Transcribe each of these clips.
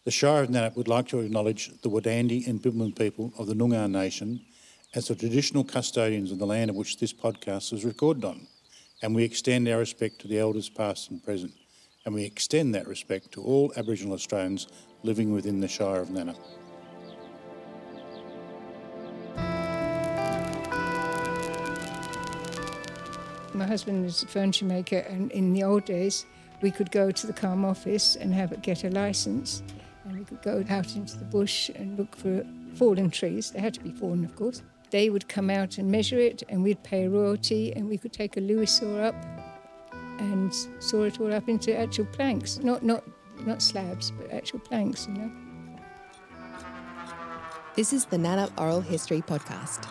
The Shire of Nannup would like to acknowledge the Wadandi and Bibbulmun people of the Noongar Nation as the traditional custodians of the land of which this podcast was recorded on, and we extend our respect to the elders past and present, and we extend that respect to all Aboriginal Australians living within the Shire of Nannup. My husband is a furniture maker, and in the old days we could go to the CALM office and get a licence, and we could go out into the bush and look for fallen trees. They had to be fallen, of course. They would come out and measure it, and we'd pay a royalty, and we could take a Lewis saw up and saw it all up into actual planks, not slabs, but actual planks, you know. This is the Nannup Oral History Podcast.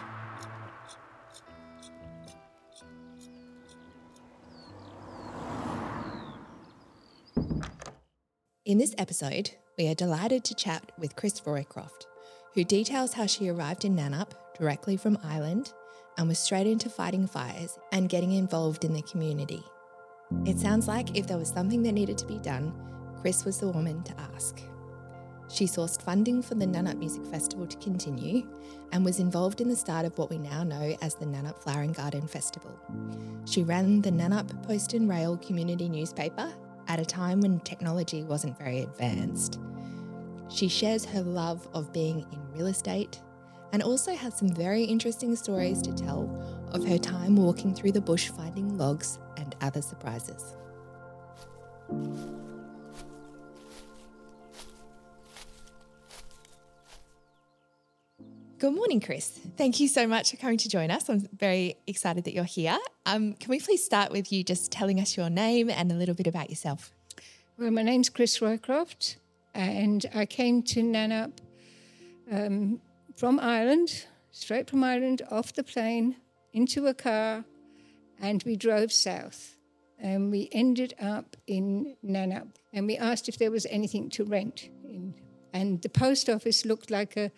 In this episode, we are delighted to chat with Chris Roycroft, who details how she arrived in Nannup directly from Ireland and was straight into fighting fires and getting involved in the community. It sounds like if there was something that needed to be done, Chris was the woman to ask. She sourced funding for the Nannup Music Festival to continue and was involved in the start of what we now know as the Nannup Flower and Garden Festival. She ran the Nannup Post and Rail community newspaper at a time when technology wasn't very advanced. She shares her love of being in real estate and also has some very interesting stories to tell of her time walking through the bush finding logs and other surprises. Good morning, Chris. Thank you so much for coming to join us. I'm very excited that you're here. Can we please start with you just telling us your name and a little bit about yourself? Well, my name's Chris Roycroft, and I came to Nannup from Ireland, straight from Ireland, off the plane, into a car, and we drove south. And we ended up in Nannup, and we asked if there was anything to rent. And the post office looked like a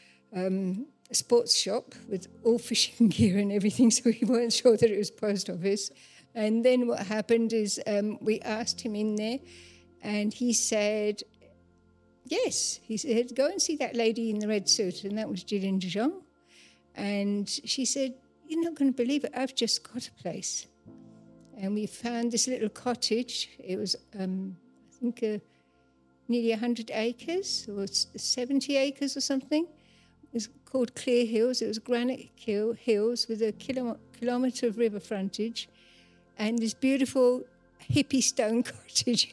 sports shop with all fishing gear and everything, so we weren't sure that it was post office. And then what happened is we asked him in there, and he said, yes. He said, go and see that lady in the red suit, and that was Gillian de Jong. And she said, you're not going to believe it, I've just got a place. And we found this little cottage. It was, I think, nearly 100 acres, or 70 acres or something. It was called Clear Hills. It was granite hills with a kilometre of river frontage and this beautiful hippie stone cottage,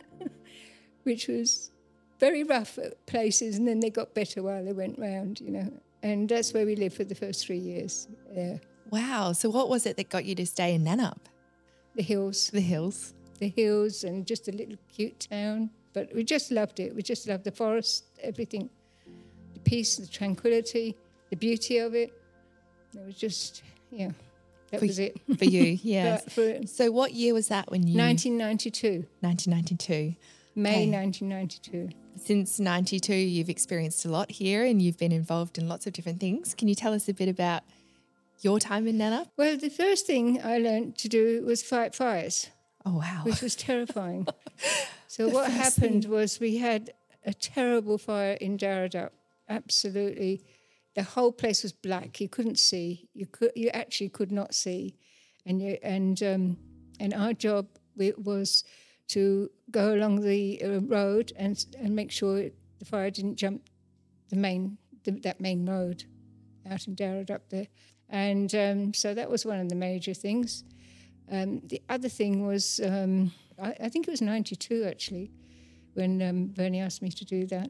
which was very rough at places, and then they got better while they went round, you know. And that's where we lived for the first 3 years. Yeah. Wow. So what was it that got you to stay in Nannup? The hills. The hills. The hills and just a little cute town. But we just loved it. We just loved the forest, everything. The peace, the tranquility, the beauty of it. It was just, yeah, that was it. For you, yeah. But so what year was that when you... 1992. 1992. May 1992. Since 92, you've experienced a lot here and you've been involved in lots of different things. Can you tell us a bit about your time in Nannup? Well, the first thing I learned to do was fight fires. Oh, wow. Which was terrifying. So what happened was we had a terrible fire in Darradapp. Absolutely. The whole place was black. You couldn't see. You actually could not see. And our job was to go along the road and make sure the fire didn't jump that main road out in Darradapp there. And so that was one of the major things. The other thing was, I think it was 92 actually, when Bernie asked me to do that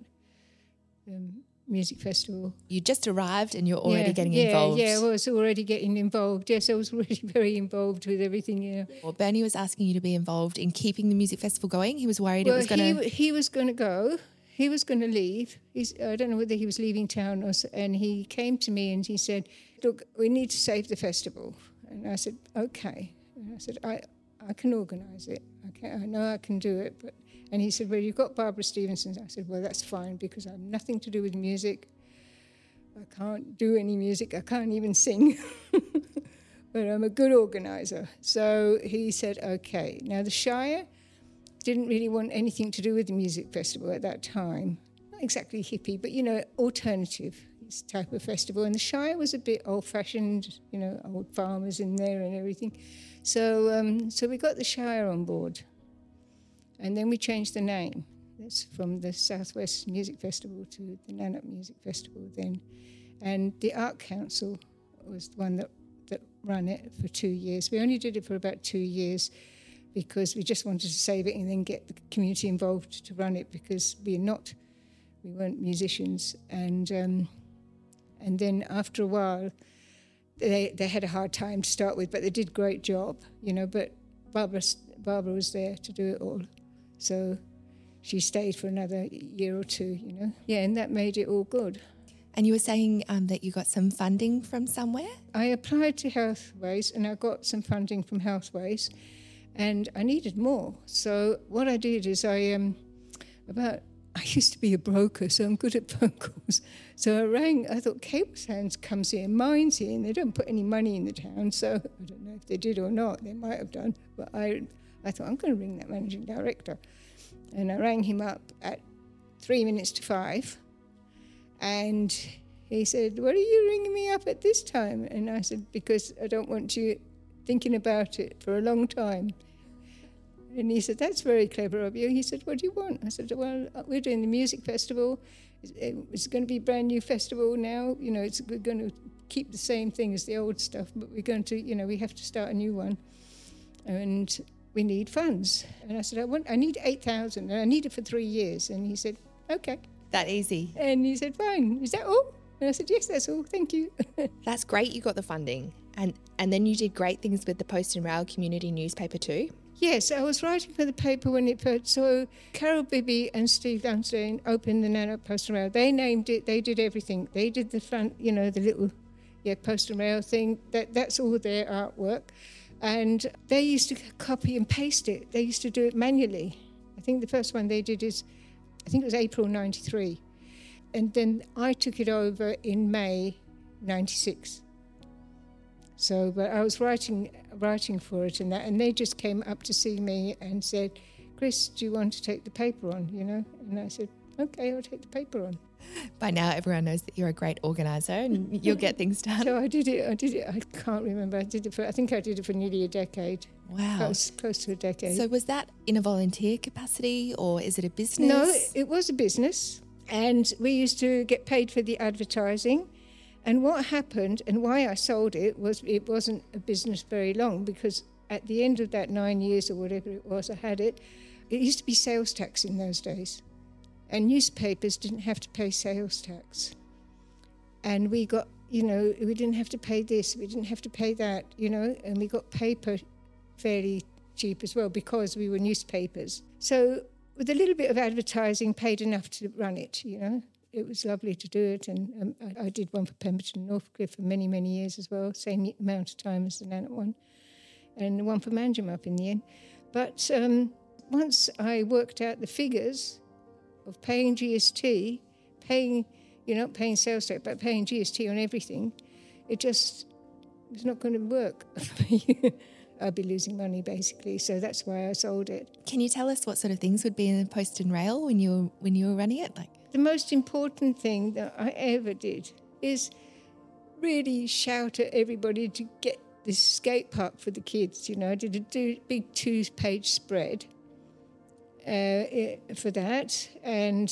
music festival. You just arrived and you're already getting involved. Yeah, I was already getting involved. Yes, I was already very involved with everything, yeah. Well, Bernie was asking you to be involved in keeping the music festival going. He was worried it was going to... He was going to go. He was going to leave. I don't know whether he was leaving town and he came to me and he said, look, we need to save the festival. And I said, okay. And I said, I can organise it. I know I can do it. And he said, well, you've got Barbara Stevenson. I said, well, that's fine because I have nothing to do with music. I can't do any music. I can't even sing. But I'm a good organiser. So he said, okay. Now the Shire didn't really want anything to do with the music festival at that time. Not exactly hippie, but, alternative type of festival. And the Shire was a bit old-fashioned, old farmers in there and everything. So we got the Shire on board. And then we changed the name. That's from the Southwest Music Festival to the Nannup Music Festival then. And the Art Council was the one that ran it for 2 years. We only did it for about 2 years because we just wanted to save it and then get the community involved to run it, because we weren't musicians. And then after a while, they had a hard time to start with, but they did a great job, but Barbara was there to do it all. So she stayed for another year or two, Yeah, and that made it all good. And you were saying that you got some funding from somewhere? I applied to Healthways and I got some funding from Healthways, and I needed more. So what I did is I used to be a broker, so I'm good at phone calls. So I thought Cablesound comes here, mine's here, and they don't put any money in the town, so I don't know if they did or not, they might have done, but I thought I'm going to ring that managing director. And I rang him up at 5:03, and he said, "What are you ringing me up at this time?" And I said, "Because I don't want you thinking about it for a long time." And he said, "That's very clever of you." He said, "What do you want?" I said, "Well, we're doing the music festival. It's going to be a brand new festival now. We're going to keep the same thing as the old stuff, but we're going to, we have to start a new one. And we need funds." And I said, I need 8,000, and I need it for 3 years. And he said, "Okay." That easy. And he said, "Fine, is that all?" And I said, "Yes, that's all, thank you." That's great you got the funding. And then you did great things with the Post and Rail community newspaper too. Yes, I was writing for the paper when it first. So Carol Bibby and Steve Dunstone opened the Nannup Post and Rail. They named it, they did everything. They did the front, the little Post and Rail thing. That's all their artwork. And they used to copy and paste it. They used to do it manually. I think the first one they did it was April 93. And then I took it over in May 96. So, but I was writing for it and they just came up to see me and said, "Chris, do you want to take the paper on, And I said, "Okay, I'll take the paper on." By now, everyone knows that you're a great organiser and you'll get things done. So I did it. I can't remember. I think I did it for nearly a decade. Wow. Close to a decade. So was that in a volunteer capacity or is it a business? No, it was a business. And we used to get paid for the advertising. And what happened and why I sold it wasn't a business very long, because at the end of that 9 years or whatever it was, I had it. It used to be sales tax in those days. And newspapers didn't have to pay sales tax. And we got, we didn't have to pay this, we didn't have to pay that, and we got paper fairly cheap as well because we were newspapers. So with a little bit of advertising, paid enough to run it, It was lovely to do it, and I did one for Pemberton and Northcliffe for many, many years as well, same amount of time as the Nannup one, and one for Manjimup in the end. But once I worked out the figures of paying GST, not paying sales tax, but paying GST on everything, it just was not going to work. I'd be losing money, basically, so that's why I sold it. Can you tell us what sort of things would be in the Post and Rail when you were running it? The most important thing that I ever did is really shout at everybody to get this skate park for the kids. I did a big 2-page spread for that, and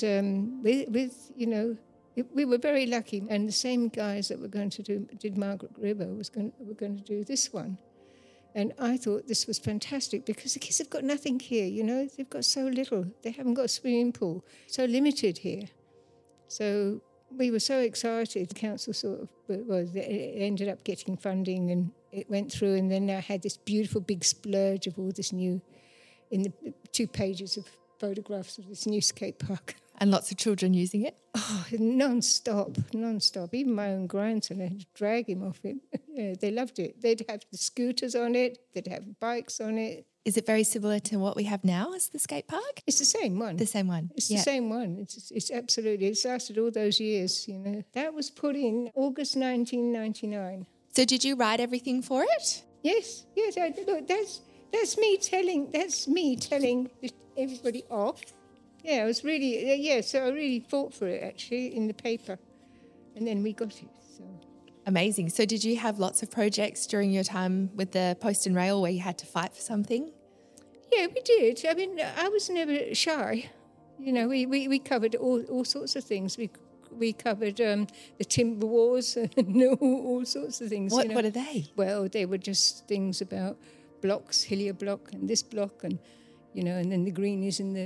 we were very lucky. And the same guys that were going to did Margaret River were going to do this one. And I thought this was fantastic because the kids have got nothing here, They've got so little. They haven't got a swimming pool, so limited here. So we were so excited. The council it ended up getting funding and it went through, and then I had this beautiful big splurge of all this new, in the 2 pages of photographs of this new skate park. And lots of children using it? Oh, non-stop. Even my own grandson, I had to drag him off it. Yeah, they loved it. They'd have the scooters on it. They'd have bikes on it. Is it very similar to what we have now as the skate park? It's the same one. The same one. It's the same one. It's absolutely, it's lasted all those years, That was put in August 1999. So did you write everything for it? Yes. Look, That's me telling everybody off. Yeah, I was really, so I really fought for it, actually, in the paper. And then we got it, so. Amazing. So did you have lots of projects during your time with the Post and Rail where you had to fight for something? Yeah, we did. I mean, I was never shy. You know, we covered all sorts of things. We covered the timber wars and all sorts of things. What are they? Well, they were just things about blocks, Hillier block and this block, and and then the greenies in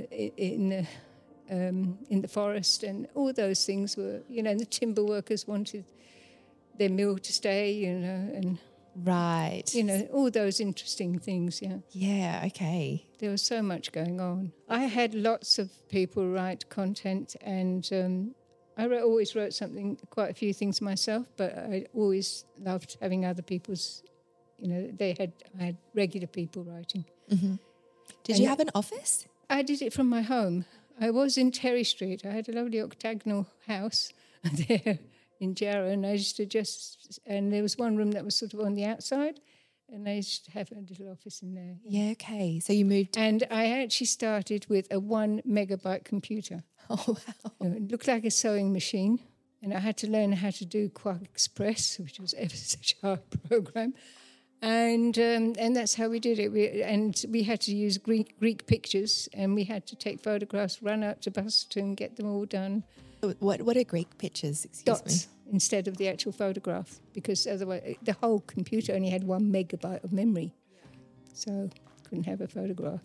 the forest, and all those things were, and the timber workers wanted their mill to stay, and right, all those interesting things. Yeah, okay. There was so much going on. I had lots of people write content, and I always wrote quite a few things myself, but I always loved having other people's, I had regular people writing. Mm-hmm. Did you have an office? I did it from my home. I was in Terry Street. I had a lovely octagonal house there in Jarrow, and I used to and there was one room that was sort of on the outside, and I used to have a little office in there. Yeah, okay. So you moved. And I actually started with a 1 megabyte computer. Oh, wow. It looked like a sewing machine, and I had to learn how to do Quark Express, which was ever such a hard program. And that's how we did it. We had to use Greek pictures, and we had to take photographs, run out to Busselton, and get them all done. What are Greek pictures? Dots instead of the actual photograph, because otherwise the whole computer only had 1 megabyte of memory, so couldn't have a photograph.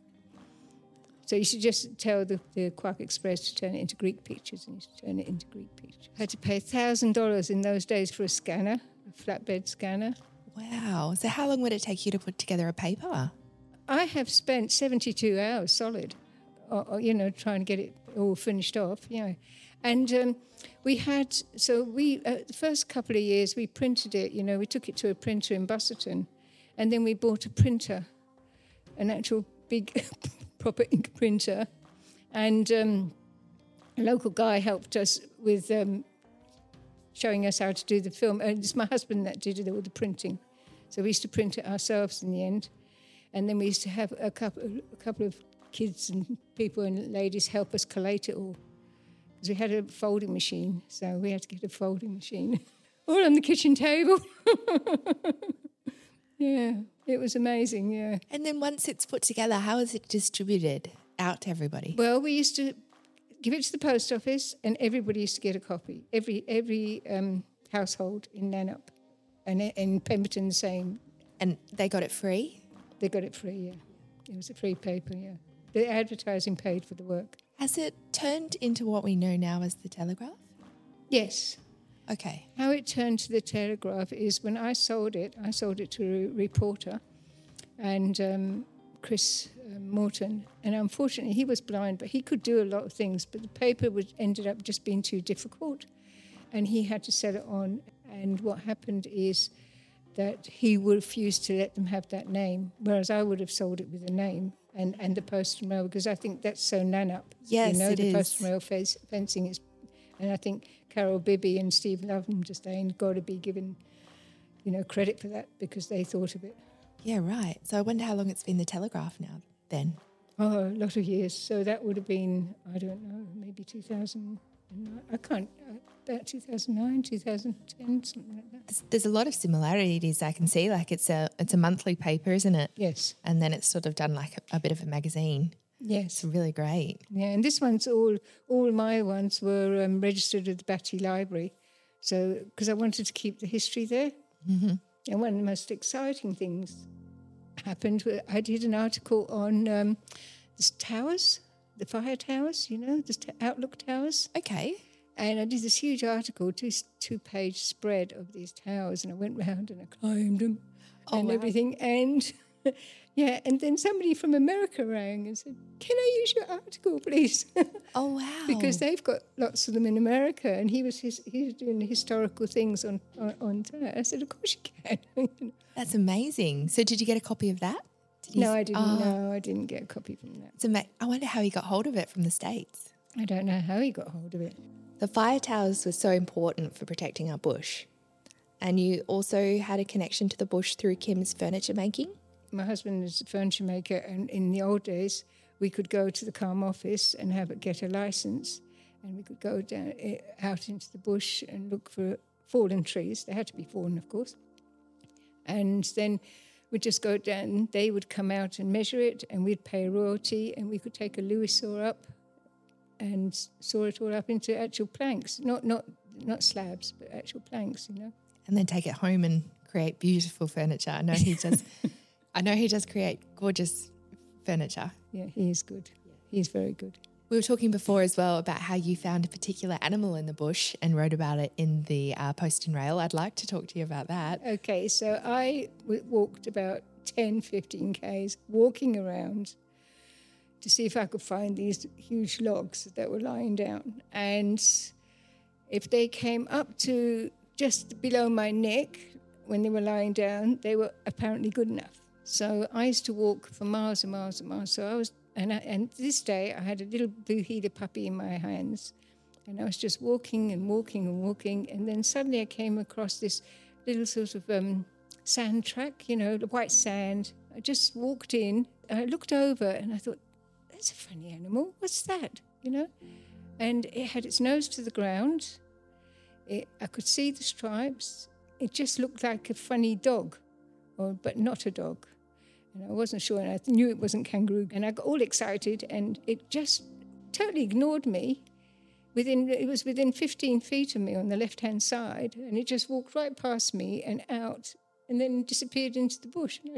So you should just tell the Quark Express to turn it into Greek pictures, and you should turn it into Greek pictures. I had to pay $1,000 in those days for a scanner, a flatbed scanner. Wow. So how long would it take you to put together a paper? I have spent 72 hours solid, trying to get it all finished off, And we had, the first couple of years we printed it, we took it to a printer in Busselton, and then we bought a printer, an actual big proper ink printer, and a local guy helped us with showing us how to do the film. And it's my husband that did all the printing. So we used to print it ourselves in the end. And then we used to have a couple of kids and people and ladies help us collate it all. Because we had a folding machine, so we had to get a folding machine. All on the kitchen table. Yeah, it was amazing, yeah. And then once it's put together, how is it distributed out to everybody? Well, we used to give it to the post office, and everybody used to get a copy. Every household in Nannup, and in Pemberton the same. And they got it free? They got it free, yeah. It was a free paper, yeah. The advertising paid for the work. Has it turned into what we know now as the Telegraph? Yes. Okay. How it turned to the Telegraph is when I sold it to a reporter, and Chris Morton, and unfortunately he was blind, but he could do a lot of things, but the paper ended up just being too difficult, and he had to sell it on. And what happened is that he refused to let them have that name, whereas I would have sold it with a name and the Post and Rail, because I think that's so Nannup. Yes, it the is. Post and Rail fencing is, and I think Carol Bibby and Steve Lovenstein got to be given, credit for that, because they thought of it. Yeah, right. So I wonder how long it's been the Telegraph now then. Oh, a lot of years. So that would have been, I don't know, maybe 2009. About 2009, 2010, something like that. There's a lot of similarities I can see. Like it's a monthly paper, isn't it? Yes. And then it's sort of done like a bit of a magazine. Yes. It's really great. Yeah, and this one's all my ones were registered at the Batty Library. So, because I wanted to keep the history there. Mm-hmm. And one of the most exciting things happened, I did an article on the towers, the fire towers, the Outlook towers. Okay. And I did this huge article, two-page spread of these towers, and I went round and I climbed them everything. And yeah, and then somebody from America rang and said, "Can I use your article, please?" Oh, wow. Because they've got lots of them in America, and he was doing historical things on that. I said, "Of course you can." That's amazing. So did you get a copy of that? No, I didn't. Oh. No, I didn't get a copy from that. I wonder how he got hold of it from the States. I don't know how he got hold of it. The fire towers were so important for protecting our bush. And you also had a connection to the bush through Kim's furniture making? my husband is a furniture maker, and in the old days, we could go to the CALM office and get a license, and we could go down out into the bush and look for fallen trees. They had to be fallen, of course. And then we'd just go down. They would come out and measure it, and we'd pay a royalty, and we could take a Lewis saw up and saw it all up into actual planks, not slabs, but actual planks, you know. And then take it home and create beautiful furniture. I know he does. I know he does create gorgeous furniture. Yeah, he is good. He's very good. We were talking before as well about how you found a particular animal in the bush and wrote about it in the Post and Rail. I'd like to talk to you about that. Okay, so I walked about 10, 15 Ks, walking around to see if I could find these huge logs that were lying down. And if they came up to just below my neck when they were lying down, they were apparently good enough. So I used to walk for miles and miles and miles. So I was, and this day I had a little blue heeler puppy in my hands, and I was just walking and walking and walking, and then suddenly I came across this little sort of sand track, you know, the white sand. I just walked in, I looked over, and I thought, that's a funny animal. What's that? You know, and it had its nose to the ground. I could see the stripes. It just looked like a funny dog, but not a dog. And I wasn't sure, and I knew it wasn't kangaroo. And I got all excited, and it just totally ignored me. It was within 15 feet of me on the left-hand side, and it just walked right past me and out, and then disappeared into the bush. And I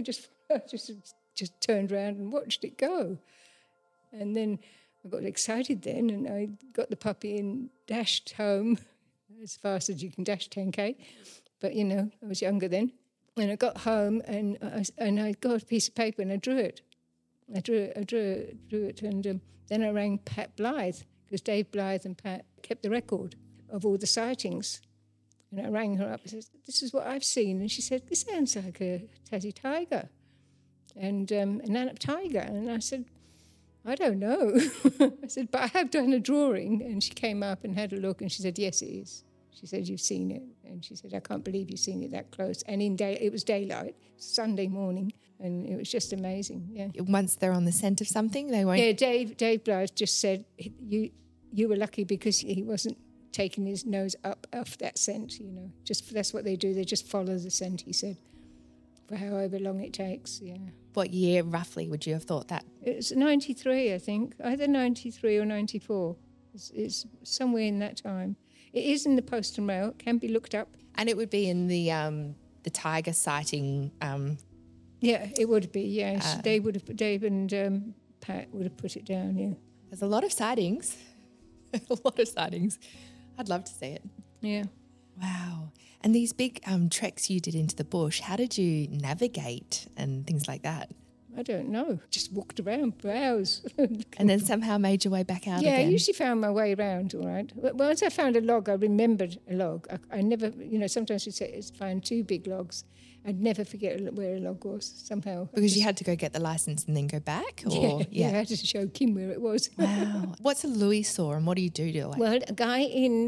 just turned around and watched it go. And then I got excited then, and I got the puppy and dashed home as fast as you can dash 10K. But, you know, I was younger then. And I got home, and I got a piece of paper and I drew it. I drew it, and then I rang Pat Blythe, because Dave Blythe and Pat kept the record of all the sightings. And I rang her up and said, this is what I've seen. And she said, this sounds like a Tassie tiger and a Nannup tiger. And I said, I don't know. I said, but I have done a drawing. And she came up and had a look, and she said, yes, it is. She said, you've seen it. And she said, I can't believe you've seen it that close. And it was daylight, Sunday morning, and it was just amazing, yeah. Once they're on the scent of something, they won't... Yeah, Dave Blythe just said, you were lucky because he wasn't taking his nose up off that scent, you know. Just that's what they do. They just follow the scent, he said, for however long it takes, yeah. What year, roughly, would you have thought that? It's 93, I think, either 93 or 94. It's somewhere in that time. It is in the Post and Rail. It can be looked up. And it would be in the tiger sighting. Yeah, it would be. Yeah, Dave and Pat would have put it down. Yeah, there's a lot of sightings. A lot of sightings. I'd love to see it. Yeah. Wow. And these big treks you did into the bush, how did you navigate and things like that? I don't know. Just walked around for hours. And then somehow made your way back out again? Yeah, I usually found my way around, all right. Once I found a log, I remembered a log. I never, you know, sometimes you find two big logs. I'd never forget where a log was somehow. Because you had to go get the license and then go back? Or, yeah, I had to show Kim where it was. Wow. What's a Lewis saw and what do you do to it? Well, a guy in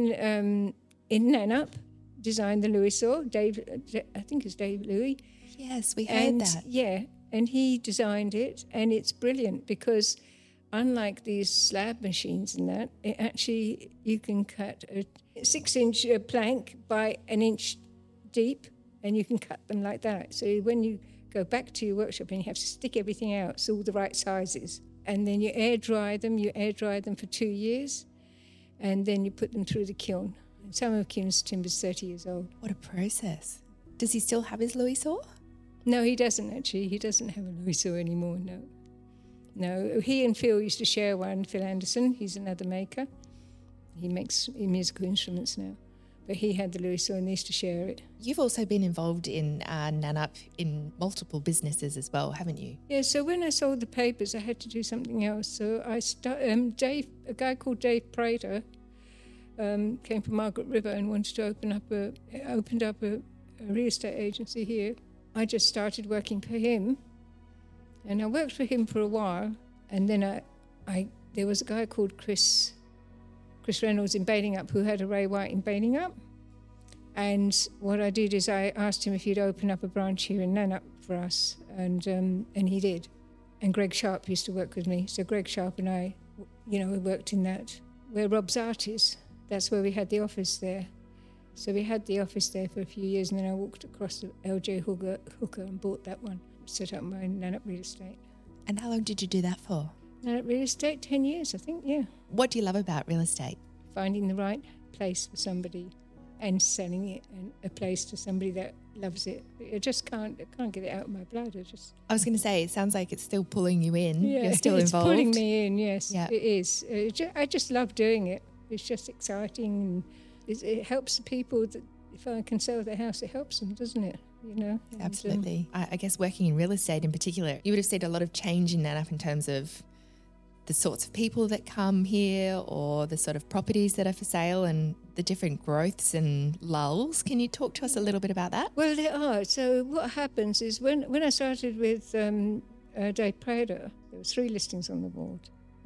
Nannup designed the Lewis saw. Dave, I think it's Dave Louis. Yes, we heard that. Yeah. And he designed it, and it's brilliant because unlike these slab machines and that, it actually, you can cut a 6-inch plank by 1 inch deep, and you can cut them like that. So when you go back to your workshop and you have to stick everything out, so all the right sizes, and then you air dry them for 2 years, and then you put them through the kiln. And some of Kim's timber's 30 years old. What a process. Does he still have his Lewis saw? No, he doesn't actually. He doesn't have a Lewis saw anymore, no. No, he and Phil used to share one, Phil Anderson. He's another maker. He makes musical instruments now. But he had the Lewis saw and they used to share it. You've also been involved in Nannup in multiple businesses as well, haven't you? Yeah, so when I sold the papers, I had to do something else. So a guy called Dave Prater came from Margaret River and wanted to opened up a real estate agency here. I just started working for him, and I worked for him for a while, and then there was a guy called Chris Reynolds in Balingup who had a Ray White in Balingup, and what I did is I asked him if he'd open up a branch here in Nannup for us, and he did. And Greg Sharp used to work with me. So Greg Sharp and I, we worked in that. Where Rob's Art is, that's where we had the office there. So we had the office there for a few years, and then I walked across to LJ Hooker and bought that one, set up my Nannup Real Estate. And how long did you do that for? Nannup Real Estate, 10 years, I think, yeah. What do you love about real estate? Finding the right place for somebody and selling it, and a place to somebody that loves it. I can't get it out of my blood. I was going to say, it sounds like it's still pulling you in. Yeah, you're still it's involved. pulling me in, yes, yeah. It is. I just love doing it. It's just exciting, and it helps the people that if I can sell their house, it helps them, doesn't it? And, absolutely. I guess working in real estate in particular, you would have seen a lot of change in Nannup in terms of the sorts of people that come here or the sort of properties that are for sale and the different growths and lulls. Can you talk to us a little bit about that? Well, there are. So what happens is when I started with Dave Prader, there was 3 listings on the board,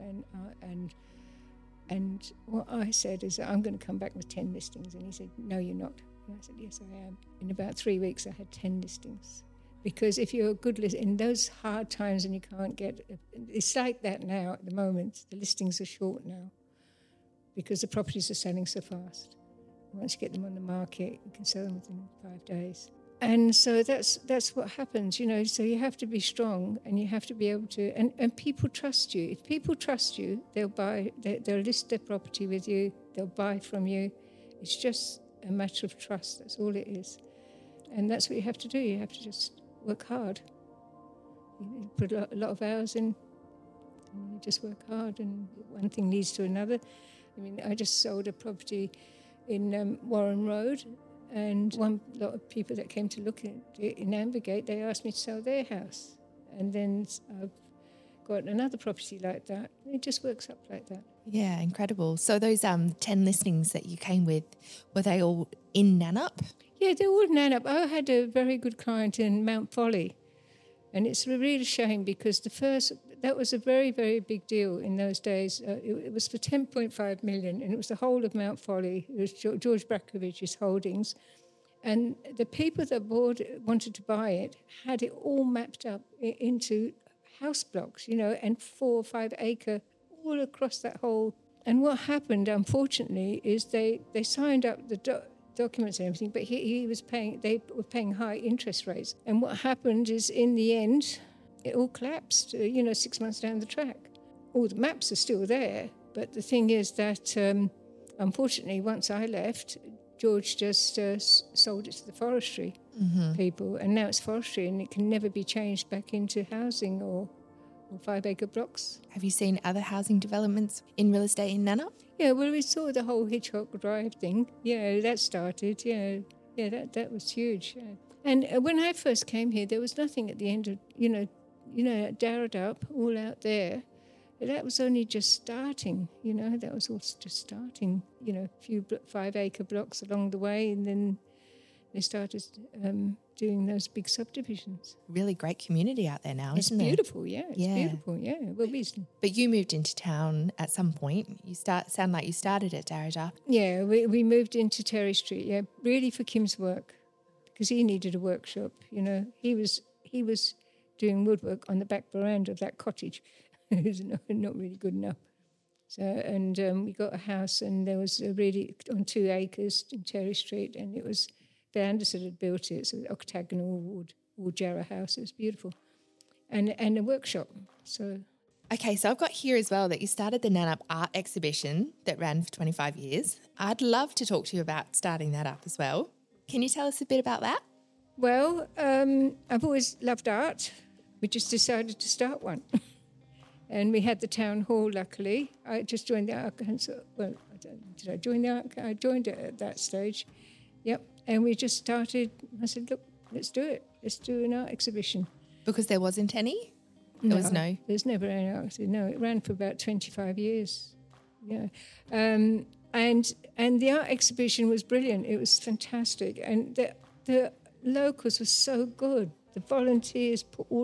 and what I said is I'm going to come back with 10 listings, and he said, no, you're not. And I said, yes, I am. In about 3 weeks, I had 10 listings. Because if you're a good listener, in those hard times and you can't get, it's like that now at the moment. The listings are short now because the properties are selling so fast. Once you get them on the market, you can sell them within 5 days. And so that's what happens, So you have to be strong, and you have to be able to, and people trust you. If people trust you, they'll buy, they'll list their property with you, they'll buy from you. It's just a matter of trust. That's all it is. And that's what you have to do. You have to just work hard. You put a lot of hours in, and you just work hard, and one thing leads to another. I mean, I just sold a property in Warren Road, and one lot of people that came to look at it in Ambergate, they asked me to sell their house. And then I've got another property like that. It just works up like that. Yeah, incredible. So those 10 listings that you came with, were they all in Nannup? Yeah, they're all in Nannup. I had a very good client in Mount Folly, and it's a real shame because that was a very, very big deal in those days. It was for 10.5 million, and it was the whole of Mount Folly. It was George Brakovich's holdings. And the people that wanted to buy it had it all mapped up into house blocks, and 4 or 5 acre all across that whole. And what happened, unfortunately, is they signed up the documents and everything, but they were paying high interest rates. And what happened is, in the end, it all collapsed, 6 months down the track. All the maps are still there, but the thing is that, unfortunately, once I left, George just sold it to the forestry people, and now it's forestry, and it can never be changed back into housing or 5 acre blocks. Have you seen other housing developments in real estate in Nannup? Yeah, well, we saw the whole Hitchcock Drive thing. Yeah, that started. Yeah, that was huge. Yeah. And when I first came here, there was nothing at the end of, Darrowdup, all out there. That was only just starting, that was all just starting, a few 5 acre blocks along the way, and then they started doing those big subdivisions. Really great community out there now, isn't it? It's beautiful, yeah. It's beautiful, yeah. Well, but you moved into town at some point. Sound like you started at Darrowdup. Yeah, we moved into Terry Street, yeah, really for Kim's work, because he needed a workshop, He was doing woodwork on the back veranda of that cottage. It was not really good enough. So, and we got a house, and there was on 2 acres in Terry Street, and it was Bill Anderson had built it. So an octagonal wood jarrah house. It was beautiful, and a workshop. So, okay, so I've got here as well that you started the Nannup Art Exhibition that ran for 25 years. I'd love to talk to you about starting that up as well. Can you tell us a bit about that? Well, I've always loved art. We just decided to start one. And we had the town hall, luckily. I just joined the Art Council. Well, did I join the Art Council? I joined it at that stage. Yep. And we just started. I said, look, let's do it. Let's do an art exhibition. Because there wasn't any? No. There's never any art exhibition. No, it ran for about 25 years. Yeah. And the art exhibition was brilliant. It was fantastic. And the locals were so good. The volunteers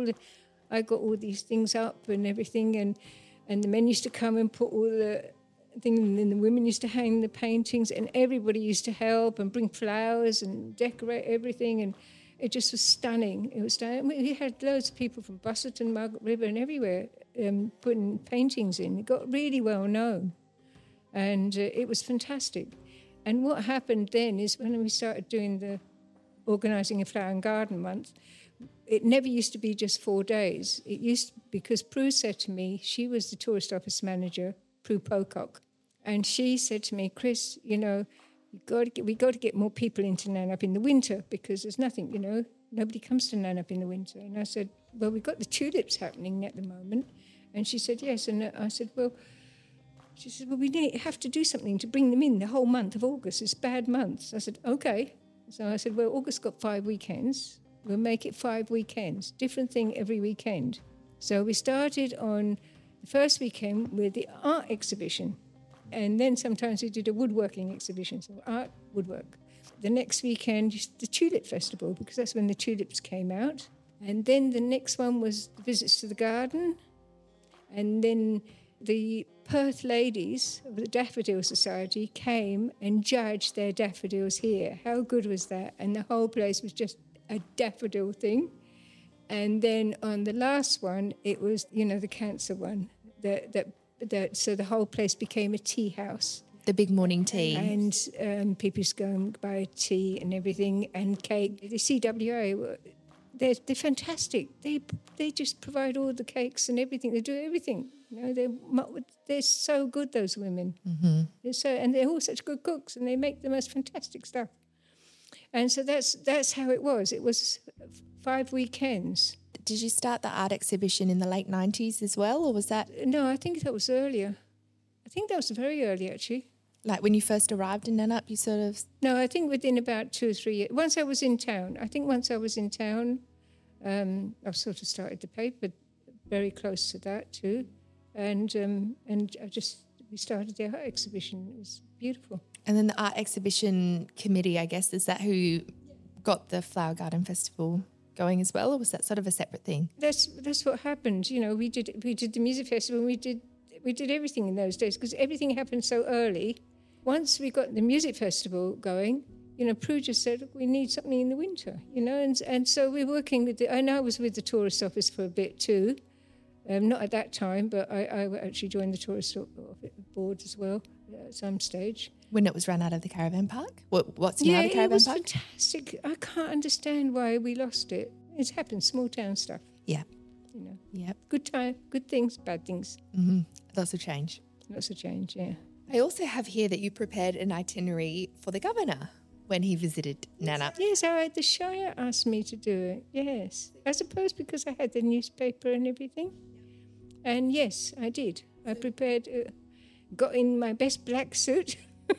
I got all these things up and everything, and the men used to come and put all the things, and then the women used to hang the paintings, and everybody used to help and bring flowers and decorate everything, and It just was stunning. It was stunning. We had loads of people from Busselton, Margaret River and everywhere putting paintings in. It got really well known. And it was fantastic. And what happened then is when we started doing organising a flower and garden month, it never used to be just 4 days. It used because Prue said to me, she was the tourist office manager, Prue Pocock, and she said to me, Chris, we got to get more people into Nannup in the winter because there's nothing, nobody comes to Nannup in the winter. And I said, well, we've got the tulips happening at the moment. And she said, yes. And I said, well, we have to do something to bring them in the whole month of August. It's bad months. I said, okay. So I said, well, August got 5 weekends. We'll make it 5 weekends, different thing every weekend. So we started on the first weekend with the art exhibition. And then sometimes we did a woodworking exhibition, so art, woodwork. The next weekend, the Tulip Festival, because that's when the tulips came out. And then the next one was the visits to the garden. And then the Perth ladies of the Daffodil Society came and judged their daffodils here. How good was that? And the whole place was just a daffodil thing. And then on the last one, it was, the cancer one. So the whole place became a tea house. The big morning tea. And people used to go and buy tea and everything and cake. The CWA, they're fantastic. They just provide all the cakes and everything. They do everything. They're so good, those women. Mm-hmm. And they're all such good cooks, and they make the most fantastic stuff. And so that's how it was. It was 5 weekends. Did you start the art exhibition in the late 90s as well, or was that? No, I think that was earlier. I think that was very early, actually. Like when you first arrived in Nannup, you sort of... No, I think within about 2 or 3 years. Once I was in town, I've sort of started the paper very close to that too. And we started the art exhibition. It was beautiful. And then the art exhibition committee, I guess, is that who got the Flower Garden Festival going as well, or was that sort of a separate thing? That's what happened. We did the music festival. And we did everything in those days because everything happened so early. Once we got the music festival going, Prue just said, look, we need something in the winter, and so we're working with and I was with the tourist office for a bit too. Not at that time, but I actually joined the tourist board as well at some stage. When it was run out of the caravan park? What's now the caravan park? Yeah, it was fantastic. I can't understand why we lost it. It's happened, small town stuff. Yeah. Yep. Good time, good things, bad things. Mm-hmm. Lots of change. Lots of change, yeah. I also have here that you prepared an itinerary for the governor when he visited Nannup. Yes, the Shire asked me to do it, yes. I suppose because I had the newspaper and everything. And yes, I did. I prepared, got in my best black suit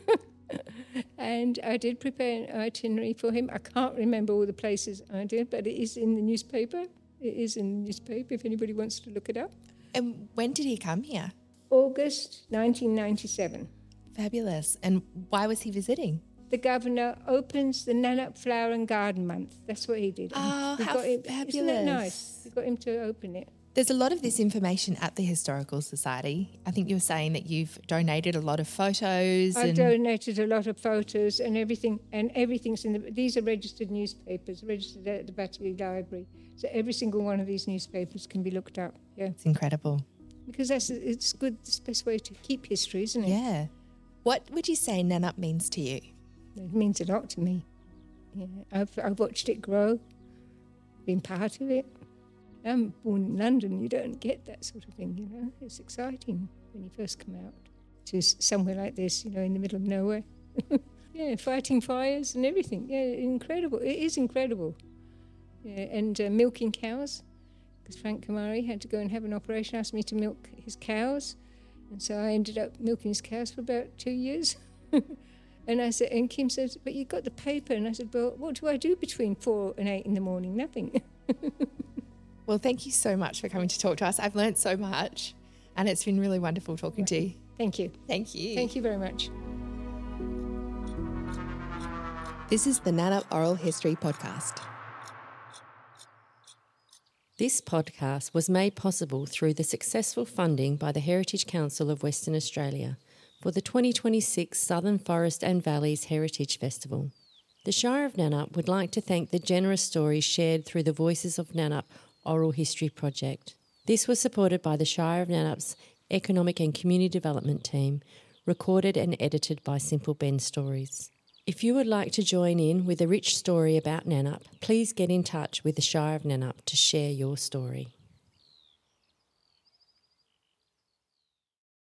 and I did prepare an itinerary for him. I can't remember all the places I did, but it is in the newspaper. It is in the newspaper if anybody wants to look it up. And when did he come here? August 1997. Fabulous. And why was he visiting? The governor opens the Nannup Flower and Garden Month. That's what he did. Oh, how fabulous. Isn't that nice? We got him to open it. There's a lot of this information at the Historical Society. I think you were saying that you've donated a lot of photos. I've donated a lot of photos and everything, and everything's in these are registered newspapers, registered at the Battery Library. So every single one of these newspapers can be looked up. Yeah, it's incredible. Because it's good. It's the best way to keep history, isn't it? Yeah. What would you say Nannup means to you? It means a lot to me. Yeah, I've watched it grow, been part of it. I'm born in London. You don't get that sort of thing, It's exciting when you first come out to somewhere like this, in the middle of nowhere. Yeah, fighting fires and everything. Yeah, incredible. It is incredible. Yeah, and milking cows, because Frank Kamari had to go and have an operation, asked me to milk his cows. And so I ended up milking his cows for about 2 years. And Kim said, but you got the paper. And I said, well, what do I do between 4 and 8 in the morning? Nothing. Well, thank you so much for coming to talk to us. I've learned so much, and it's been really wonderful talking to you. Thank you. Thank you. Thank you very much. This is the Nannup Oral History Podcast. This podcast was made possible through the successful funding by the Heritage Council of Western Australia for the 2026 Southern Forest and Valleys Heritage Festival. The Shire of Nannup would like to thank the generous stories shared through the Voices of Nannup Oral History Project. This was supported by the Shire of Nannup's Economic and Community Development Team, recorded and edited by Simple Ben Stories. If you would like to join in with a rich story about Nannup, please get in touch with the Shire of Nannup to share your story.